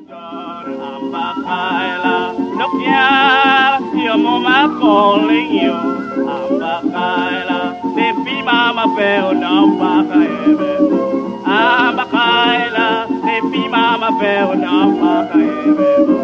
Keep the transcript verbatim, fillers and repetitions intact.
Ambakaila, look ya, your mama calling you. Ambakaila, baby mama fell down Bakaebe. Ambakaila, baby mama fell down Bakaebe.